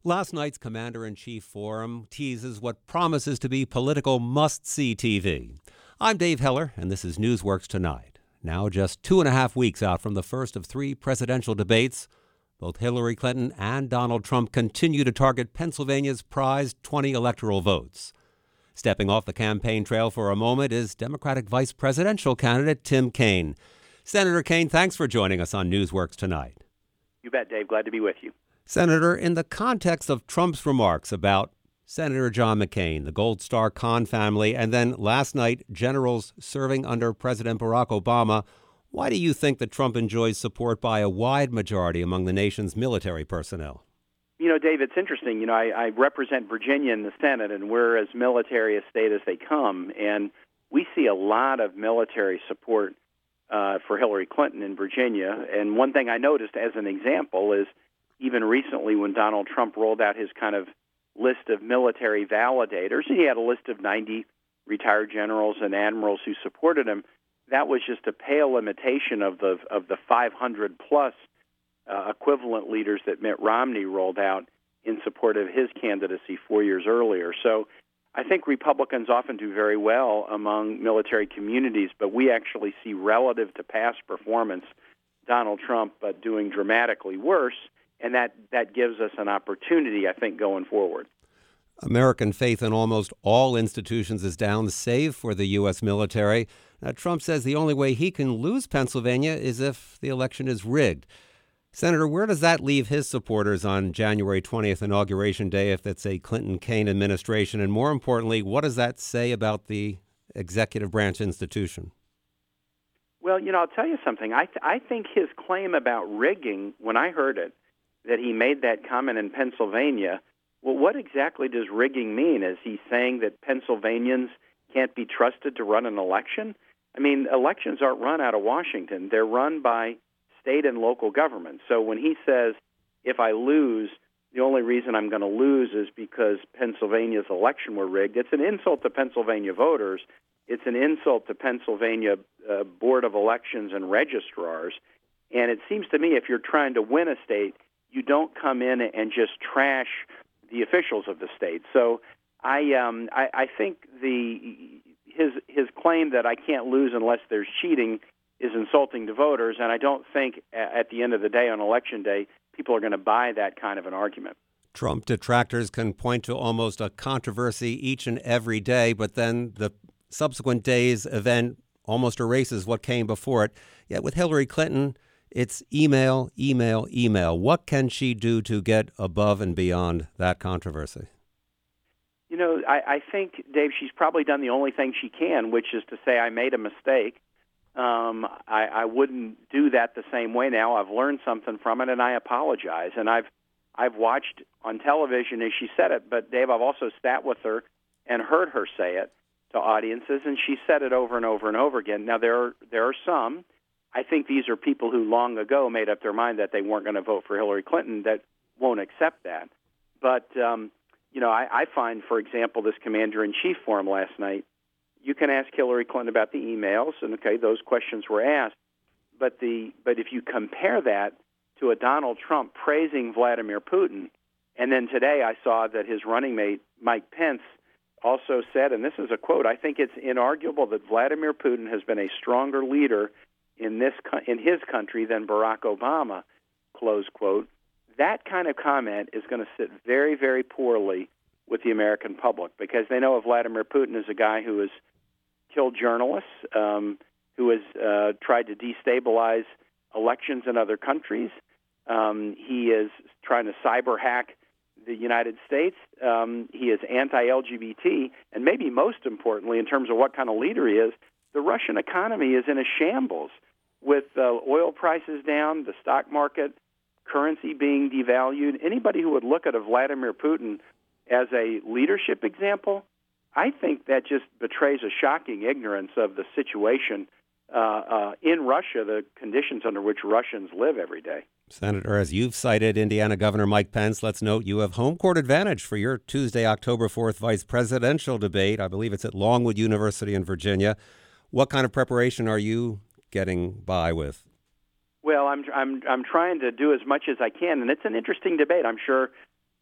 Last night's Commander-in-Chief Forum teases what promises to be political must-see TV. I'm Dave Heller, and this is Newsworks Tonight. Now just 2.5 weeks out from the first of 3 presidential debates, both Hillary Clinton and Donald Trump continue to target Pennsylvania's prized 20 electoral votes. Stepping off the campaign trail for a moment is Democratic vice presidential candidate Tim Kaine. Senator Kaine, thanks for joining us on Newsworks Tonight. You bet, Dave. Glad to be with you. Senator, in the context of Trump's remarks about Senator John McCain, the Gold Star Khan family, and then last night, generals serving under President Barack Obama, why do you think that Trump enjoys support by a wide majority among the nation's military personnel? You know, Dave, it's interesting. I represent Virginia in the Senate, and we're as military a state as they come. And we see a lot of military support for Hillary Clinton in Virginia. And one thing I noticed as an example is even recently when Donald Trump rolled out his kind of list of military validators, he had a list of 90 retired generals and admirals who supported him. That was just a pale imitation of the 500-plus equivalent leaders that Mitt Romney rolled out in support of his candidacy 4 years earlier. So I think Republicans often do very well among military communities, but we actually see relative to past performance Donald Trump doing dramatically worse. And that gives us an opportunity, I think, going forward. American faith in almost all institutions is down, save for the U.S. military. Now, Trump says the only way he can lose Pennsylvania is if the election is rigged. Senator, where does that leave his supporters on January 20th, Inauguration Day, if it's a Clinton-Kaine administration? And more importantly, what does that say about the executive branch institution? Well, I'll tell you something. I think his claim about rigging, when I heard it, that he made that comment in Pennsylvania, well, what exactly does rigging mean? Is he saying that Pennsylvanians can't be trusted to run an election? I mean, elections aren't run out of Washington. They're run by state and local governments. So when he says, if I lose, the only reason I'm going to lose is because Pennsylvania's election were rigged, it's an insult to Pennsylvania voters. It's an insult to Pennsylvania Board of Elections and registrars. And it seems to me if you're trying to win a state, you don't come in and just trash the officials of the state. So I think his claim that I can't lose unless there's cheating is insulting to voters, and I don't think at the end of the day on Election Day people are going to buy that kind of an argument. Trump detractors can point to almost a controversy each and every day, but then the subsequent day's event almost erases what came before it. Yet with Hillary Clinton, it's email, email, email. What can she do to get above and beyond that controversy? I think, Dave, she's probably done the only thing she can, which is to say, I made a mistake. I wouldn't do that the same way now. I've learned something from it, and I apologize. And I've watched on television as she said it, but, Dave, I've also sat with her and heard her say it to audiences, and she said it over and over and over again. Now, there are some. I think these are people who long ago made up their mind that they weren't going to vote for Hillary Clinton that won't accept that. But, I find, for example, this Commander-in-Chief forum last night, you can ask Hillary Clinton about the emails, and, okay, those questions were asked. But if you compare that to a Donald Trump praising Vladimir Putin, and then today I saw that his running mate, Mike Pence, also said, and this is a quote, I think it's inarguable that Vladimir Putin has been a stronger leader in his country than Barack Obama, close quote. That kind of comment is going to sit very, very poorly with the American public because they know of Vladimir Putin as a guy who has killed journalists, who has tried to destabilize elections in other countries. He is trying to cyber hack the United States. He is anti-LGBT, and maybe most importantly, in terms of what kind of leader he is, the Russian economy is in a shambles with oil prices down, the stock market, currency being devalued. Anybody who would look at a Vladimir Putin as a leadership example, I think that just betrays a shocking ignorance of the situation in Russia, the conditions under which Russians live every day. Senator, as you've cited Indiana Governor Mike Pence, let's note you have home court advantage for your Tuesday, October 4th vice presidential debate. I believe it's at Longwood University in Virginia. What kind of preparation are you getting by with? Well, I'm trying to do as much as I can, and it's an interesting debate. I'm sure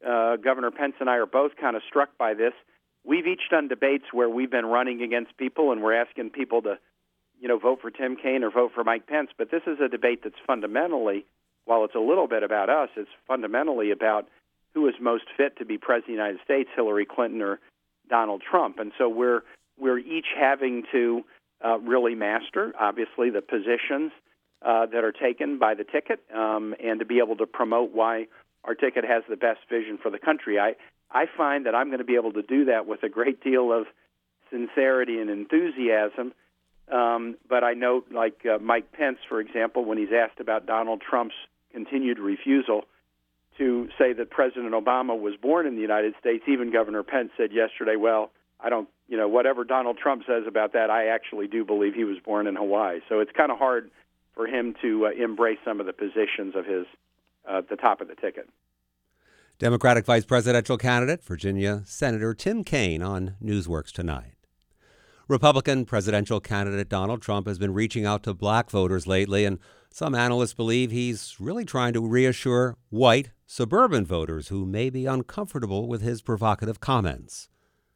Governor Pence and I are both kind of struck by this. We've each done debates where we've been running against people and we're asking people to, vote for Tim Kaine or vote for Mike Pence. But this is a debate that's fundamentally, while it's a little bit about us, it's fundamentally about who is most fit to be president of the United States, Hillary Clinton or Donald Trump. And so we're each having to really master, obviously, the positions that are taken by the ticket and to be able to promote why our ticket has the best vision for the country. I find that I'm going to be able to do that with a great deal of sincerity and enthusiasm. But I note, like Mike Pence, for example, when he's asked about Donald Trump's continued refusal to say that President Obama was born in the United States, even Governor Pence said yesterday, well, I don't, whatever Donald Trump says about that, I actually do believe he was born in Hawaii. So it's kind of hard for him to embrace some of the positions of his the top of the ticket. Democratic Vice Presidential candidate, Virginia Senator Tim Kaine on Newsworks Tonight. Republican presidential candidate Donald Trump has been reaching out to black voters lately, and some analysts believe he's really trying to reassure white suburban voters who may be uncomfortable with his provocative comments.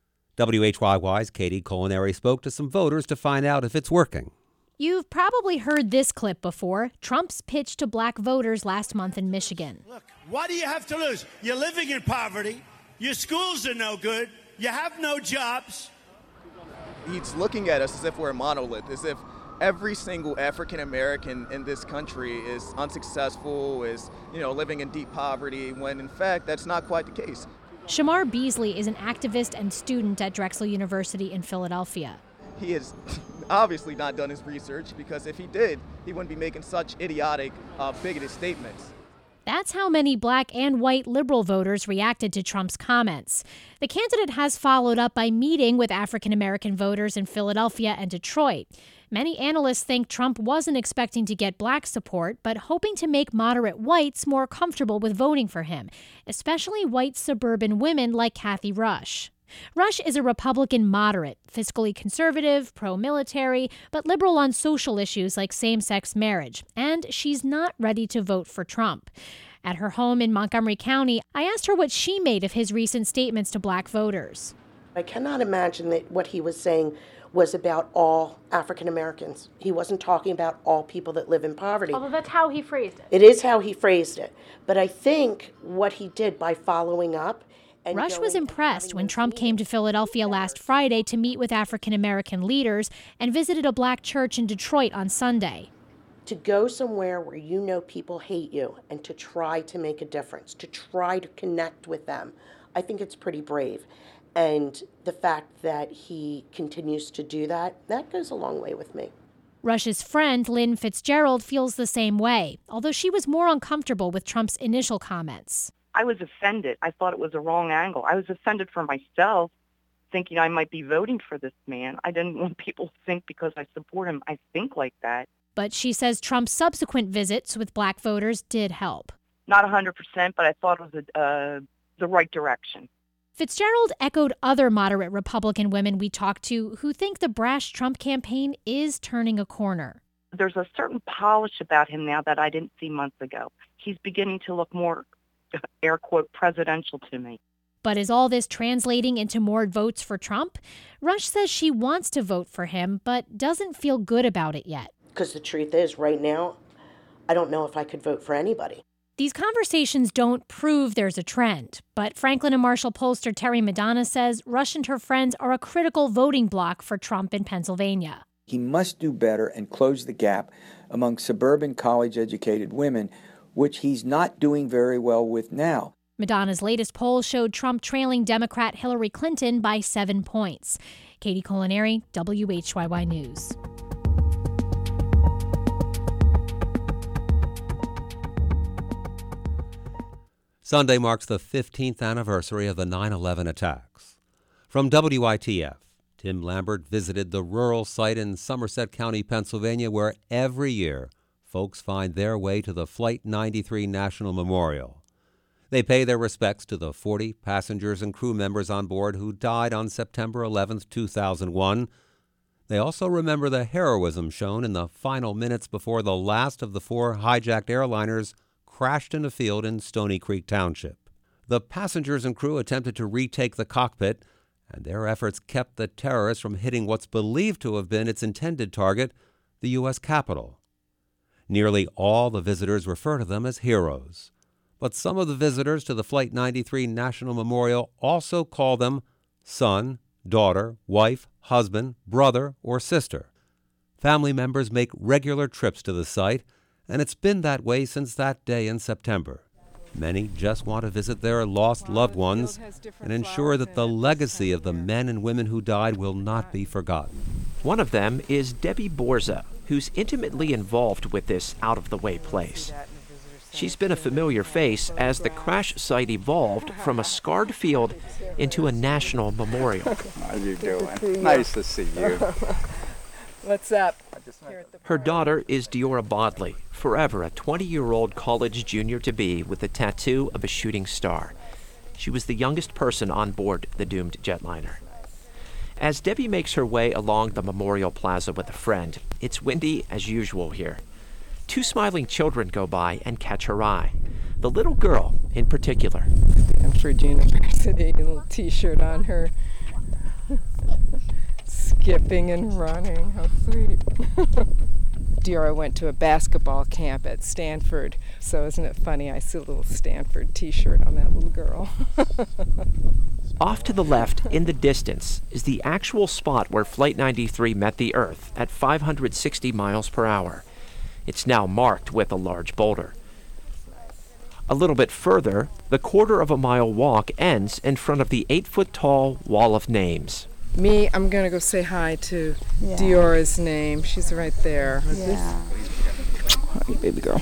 WHYY's Katie Culinary spoke to some voters to find out if it's working. You've probably heard this clip before. Trump's pitch to black voters last month in Michigan. Look, what do you have to lose? You're living in poverty. Your schools are no good. You have no jobs. He's looking at us as if we're a monolith, as if every single African American in this country is unsuccessful, is, living in deep poverty, when in fact that's not quite the case. Shamar Beasley is an activist and student at Drexel University in Philadelphia. He has obviously not done his research, because if he did, he wouldn't be making such idiotic, bigoted statements. That's how many black and white liberal voters reacted to Trump's comments. The candidate has followed up by meeting with African-American voters in Philadelphia and Detroit. Many analysts think Trump wasn't expecting to get black support, but hoping to make moderate whites more comfortable with voting for him, especially white suburban women like Kathy Rush. Rush is a Republican moderate, fiscally conservative, pro-military, but liberal on social issues like same-sex marriage, and she's not ready to vote for Trump. At her home in Montgomery County, I asked her what she made of his recent statements to black voters. I cannot imagine that what he was saying was about all African Americans. He wasn't talking about all people that live in poverty. Although that's how he phrased it. It is how he phrased it. But I think what he did by following up, Rush was impressed when Trump came to Philadelphia last Friday to meet with African-American leaders and visited a black church in Detroit on Sunday. To go somewhere where people hate you and to try to make a difference, to try to connect with them, I think it's pretty brave. And the fact that he continues to do that goes a long way with me. Rush's friend, Lynn Fitzgerald, feels the same way, although she was more uncomfortable with Trump's initial comments. I was offended. I thought it was a wrong angle. I was offended for myself, thinking I might be voting for this man. I didn't want people to think because I support him, I think like that. But she says Trump's subsequent visits with black voters did help. Not 100%, but I thought it was the right direction. Fitzgerald echoed other moderate Republican women we talked to who think the brash Trump campaign is turning a corner. There's a certain polish about him now that I didn't see months ago. He's beginning to look more, air quote, presidential to me. But is all this translating into more votes for Trump? Rush says she wants to vote for him, but doesn't feel good about it yet. Because the truth is, right now, I don't know if I could vote for anybody. These conversations don't prove there's a trend, but Franklin and Marshall pollster Terry Madonna says Rush and her friends are a critical voting bloc for Trump in Pennsylvania. He must do better and close the gap among suburban college-educated women, which he's not doing very well with now. Madonna's latest poll showed Trump trailing Democrat Hillary Clinton by 7 points. Katie Culinary, WHYY News. Sunday marks the 15th anniversary of the 9/11 attacks. From WITF, Tim Lambert visited the rural site in Somerset County, Pennsylvania, where every year folks find their way to the Flight 93 National Memorial. They pay their respects to the 40 passengers and crew members on board who died on September 11, 2001. They also remember the heroism shown in the final minutes before the last of the 4 hijacked airliners crashed in a field in Stony Creek Township. The passengers and crew attempted to retake the cockpit, and their efforts kept the terrorist from hitting what's believed to have been its intended target, the U.S. Capitol. Nearly all the visitors refer to them as heroes, but some of the visitors to the Flight 93 National Memorial also call them son, daughter, wife, husband, brother, or sister. Family members make regular trips to the site, and it's been that way since that day in September. Many just want to visit their lost loved ones and ensure that the legacy of the men and women who died will not be forgotten. One of them is Debbie Borza, who's intimately involved with this out-of-the-way place. She's been a familiar face as the crash site evolved from a scarred field into a national memorial. How you doing? Nice to see you. What's up? Her daughter is Deora Bodley, forever a 20-year-old college junior-to-be with a tattoo of a shooting star. She was the youngest person on board the doomed jetliner. As Debbie makes her way along the Memorial Plaza with a friend, it's windy as usual here. Two smiling children go by and catch her eye. The little girl, in particular. Stanford University, a little t-shirt on her. Skipping and running, how sweet. Deora went to a basketball camp at Stanford, so isn't it funny, I see a little Stanford t-shirt on that little girl. Off to the left, in the distance, is the actual spot where Flight 93 met the Earth at 560 miles per hour. It's now marked with a large boulder. A little bit further, the quarter-of-a-mile walk ends in front of the 8-foot-tall Wall of Names. Me, I'm going to go say hi to Deora's name. She's right there. Yeah. Hi, baby girl.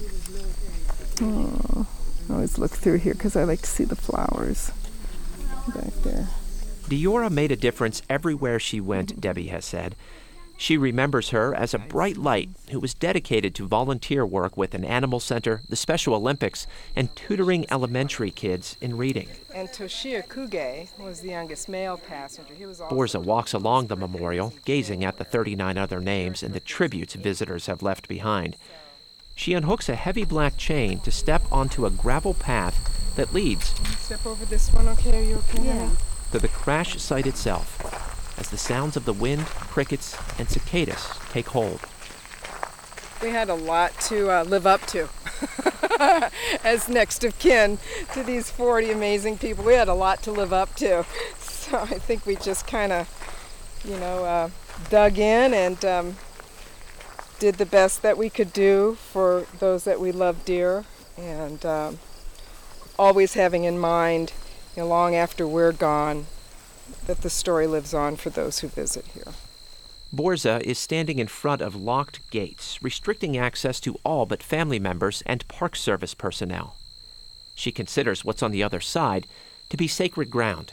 Oh, I always look through here because I like to see the flowers back there. Deora made a difference everywhere she went, Debbie has said. She remembers her as a bright light who was dedicated to volunteer work with an animal center, the Special Olympics, and tutoring elementary kids in reading. And Toshia Kuge was the youngest male passenger. He was also Borza walks along the memorial, gazing at the 39 other names and the tributes visitors have left behind. She unhooks a heavy black chain to step onto a gravel path that leads Step over this one, okay? Are you okay? Yeah. to the crash site itself, as the sounds of the wind, crickets, and cicadas take hold. We had a lot to live up to as next of kin to these 40 amazing people. We had a lot to live up to. So I think we just kind of, dug in and did the best that we could do for those that we love dear, and always having in mind, long after we're gone, that the story lives on for those who visit here. Borza is standing in front of locked gates, restricting access to all but family members and Park Service personnel. She considers what's on the other side to be sacred ground.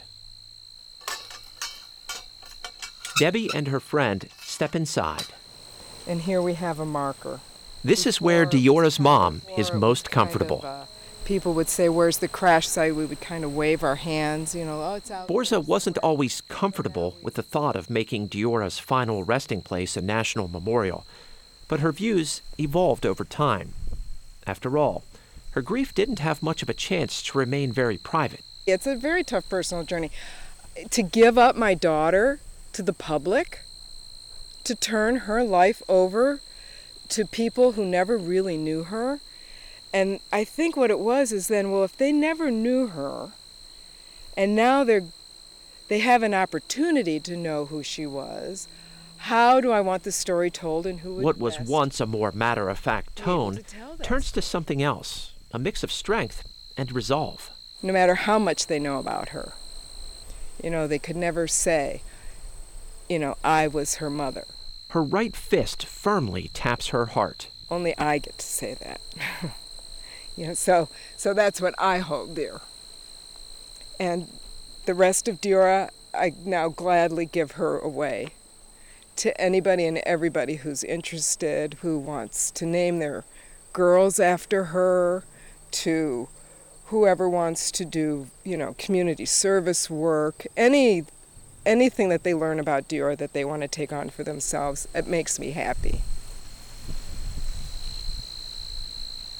Debbie and her friend step inside. And here we have a marker. This is where Deora's mom is most comfortable. People would say, "Where's the crash site?" We would kind of wave our hands, "Oh, it's out." Borza wasn't always comfortable with the thought of making Deora's final resting place a national memorial, but her views evolved over time. After all, her grief didn't have much of a chance to remain very private. It's a very tough personal journey. To give up my daughter to the public, to turn her life over to people who never really knew her. And I think what it was is then, well, if they never knew her, and now they have an opportunity to know who she was, how do I want the story told and who would What was best once a more matter-of-fact tone tell turns to something else, a mix of strength and resolve. No matter how much they know about her. They could never say, I was her mother. Her right fist firmly taps her heart. Only I get to say that. So that's what I hold dear. And the rest of Deora, I now gladly give her away to anybody and everybody who's interested, who wants to name their girls after her, to whoever wants to do, community service work, anything that they learn about Deora that they want to take on for themselves. It makes me happy.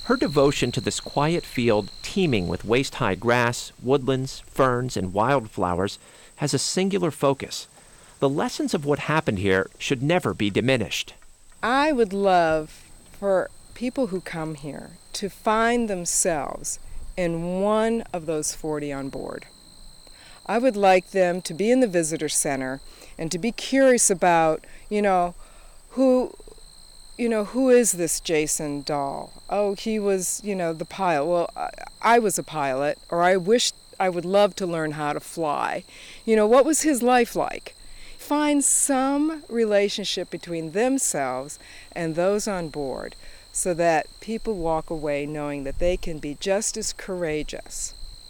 Her devotion to this quiet field teeming with waist-high grass, woodlands, ferns, and wildflowers has a singular focus. The lessons of what happened here should never be diminished. I would love for people who come here to find themselves in one of those 40 on board. I would like them to be in the visitor center and to be curious about, who is this Jason Dahl? Oh, he was, the pilot. Well, I was a pilot, or I would love to learn how to fly. What was his life like? Find some relationship between themselves and those on board so that people walk away knowing that they can be just as courageous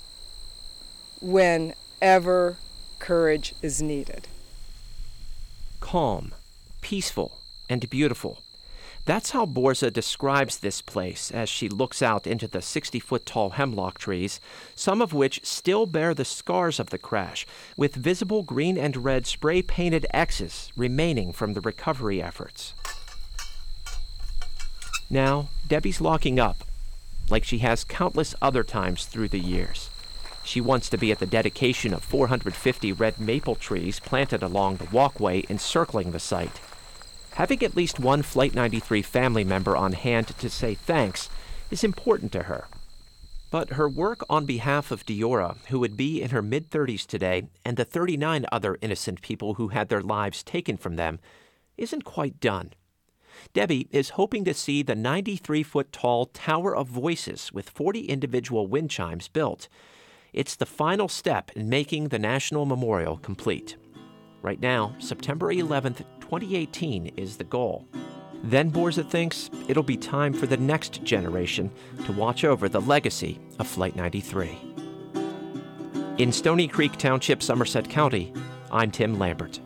whenever courage is needed. Calm, peaceful, and beautiful. That's how Borza describes this place as she looks out into the 60-foot-tall hemlock trees, some of which still bear the scars of the crash, with visible green and red spray-painted X's remaining from the recovery efforts. Now, Debbie's locking up, like she has countless other times through the years. She wants to be at the dedication of 450 red maple trees planted along the walkway encircling the site. Having at least one Flight 93 family member on hand to say thanks is important to her. But her work on behalf of Deorra, who would be in her mid-30s today, and the 39 other innocent people who had their lives taken from them, isn't quite done. Debbie is hoping to see the 93-foot-tall Tower of Voices with 40 individual wind chimes built. It's the final step in making the National Memorial complete. Right now, September 11th, 2018 is the goal. Then Borza thinks it'll be time for the next generation to watch over the legacy of Flight 93. In Stony Creek Township, Somerset County, I'm Tim Lambert.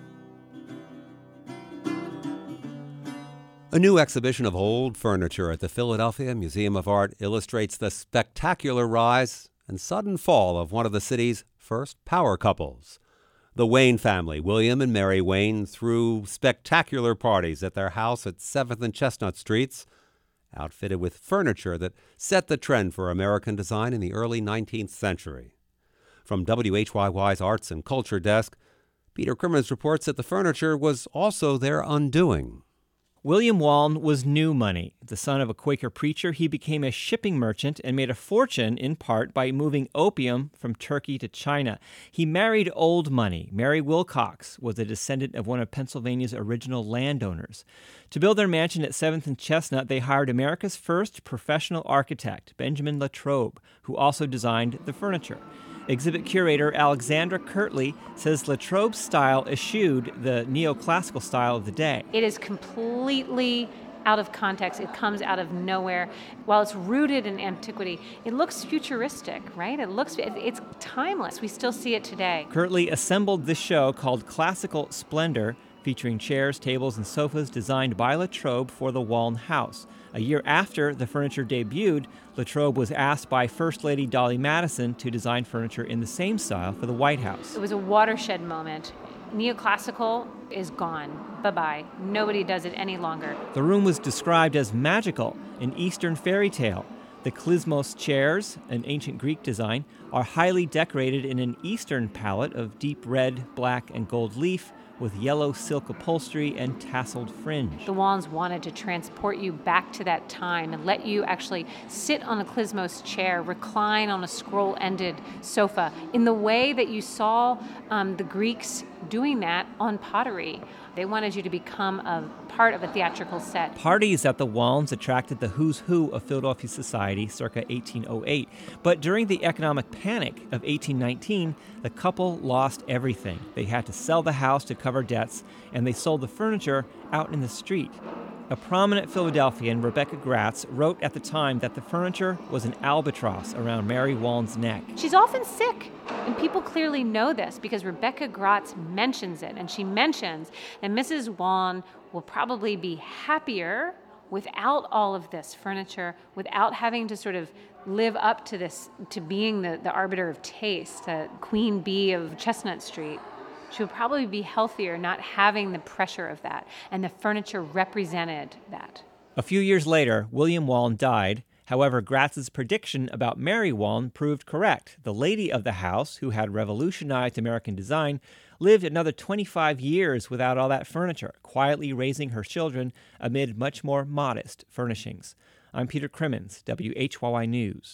A new exhibition of old furniture at the Philadelphia Museum of Art illustrates the spectacular rise and sudden fall of one of the city's first power couples. The Wayne family, William and Mary Wayne, threw spectacular parties at their house at 7th and Chestnut Streets, outfitted with furniture that set the trend for American design in the early 19th century. From WHYY's Arts and Culture Desk, Peter Crimmins reports that the furniture was also their undoing. William Waln was new money. The son of a Quaker preacher, he became a shipping merchant and made a fortune in part by moving opium from Turkey to China. He married old money. Mary Wilcox was a descendant of one of Pennsylvania's original landowners. To build their mansion at 7th and Chestnut, they hired America's first professional architect, Benjamin Latrobe, who also designed the furniture. Exhibit curator Alexandra Kirtley says Latrobe's style eschewed the neoclassical style of the day. It is completely out of context. It comes out of nowhere. While it's rooted in antiquity, it looks futuristic, right? It's timeless. We still see it today. Kirtley assembled this show called Classical Splendor, featuring chairs, tables, and sofas designed by Latrobe for the Waln House. A year after the furniture debuted, Latrobe was asked by First Lady Dolly Madison to design furniture in the same style for the White House. It was a watershed moment. Neoclassical is gone. Bye-bye. Nobody does it any longer. The room was described as magical, an Eastern fairy tale. The Klismos chairs, an ancient Greek design, are highly decorated in an Eastern palette of deep red, black, and gold leaf, with yellow silk upholstery and tasseled fringe. The Walns wanted to transport you back to that time and let you actually sit on a Klismos chair, recline on a scroll-ended sofa, in the way that you saw the Greeks doing that on pottery. They wanted you to become a part of a theatrical set. Parties at the Walns attracted the who's who of Philadelphia society circa 1808. But during the economic panic of 1819, the couple lost everything. They had to sell the house to cover debts, and they sold the furniture out in the street. A prominent Philadelphian, Rebecca Gratz, wrote at the time that the furniture was an albatross around Mary Waln's neck. She's often sick, and people clearly know this because Rebecca Gratz mentions it, and she mentions that Mrs. Waln will probably be happier without all of this furniture, without having to sort of live up to this, to being the arbiter of taste, the queen bee of Chestnut Street. She would probably be healthier not having the pressure of that, and the furniture represented that. A few years later, William Waln died, However, Gratz's prediction about Mary Walln proved correct. The lady of the house, who had revolutionized American design, lived another 25 years without all that furniture, quietly raising her children amid much more modest furnishings. I'm Peter Crimmins, WHYY News.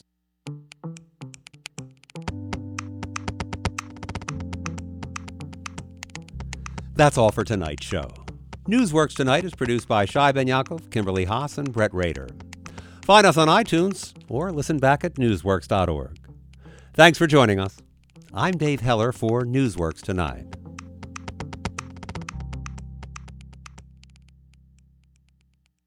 That's all for tonight's show. Newsworks Tonight is produced by Shai Ben Yaakov, Kimberly Haas, and Brett Rader. Find us on iTunes or listen back at newsworks.org. Thanks for joining us. I'm Dave Heller for Newsworks Tonight.